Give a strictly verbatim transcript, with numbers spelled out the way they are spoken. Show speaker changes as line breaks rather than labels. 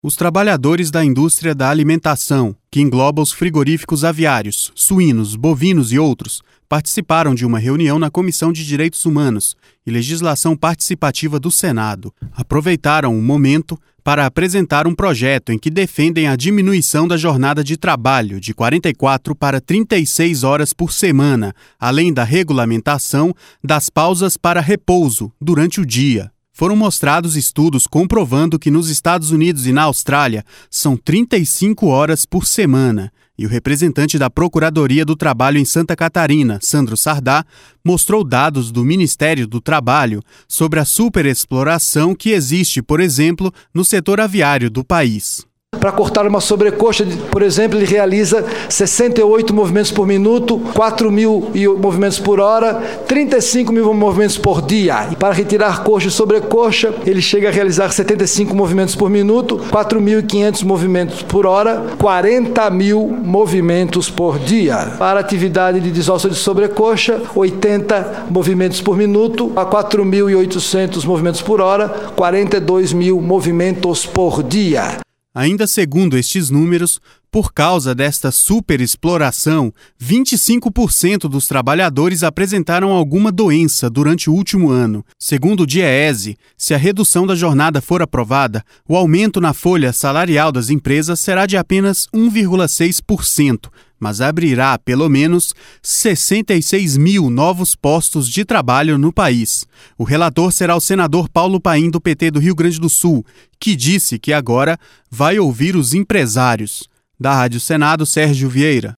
Os trabalhadores da indústria da alimentação, que engloba os frigoríficos aviários, suínos, bovinos e outros, participaram de uma reunião na Comissão de Direitos Humanos e Legislação Participativa do Senado. Aproveitaram o momento para apresentar um projeto em que defendem a diminuição da jornada de trabalho de quarenta e quatro para trinta e seis horas por semana, além da regulamentação das pausas para repouso durante o dia. Foram mostrados estudos comprovando que nos Estados Unidos e na Austrália são trinta e cinco horas por semana. E o representante da Procuradoria do Trabalho em Santa Catarina, Sandro Sardá, mostrou dados do Ministério do Trabalho sobre a superexploração que existe, por exemplo, no setor aviário do país.
Para cortar uma sobrecoxa, por exemplo, ele realiza sessenta e oito movimentos por minuto, quatro mil movimentos por hora, trinta e cinco mil movimentos por dia. E para retirar coxa e sobrecoxa, ele chega a realizar setenta e cinco movimentos por minuto, quatro mil e quinhentos movimentos por hora, quarenta mil movimentos por dia. Para a atividade de desossa de sobrecoxa, oitenta movimentos por minuto, a quatro mil e oitocentos movimentos por hora, quarenta e dois mil movimentos por dia.
Ainda segundo estes números, por causa desta superexploração, vinte e cinco por cento dos trabalhadores apresentaram alguma doença durante o último ano. Segundo o DIEESE, se a redução da jornada for aprovada, o aumento na folha salarial das empresas será de apenas um vírgula seis por cento, mas abrirá pelo menos sessenta e seis mil novos postos de trabalho no país. O relator será o senador Paulo Paim, do P T do Rio Grande do Sul, que disse que agora vai ouvir os empresários. Da Rádio Senado, Sérgio Vieira.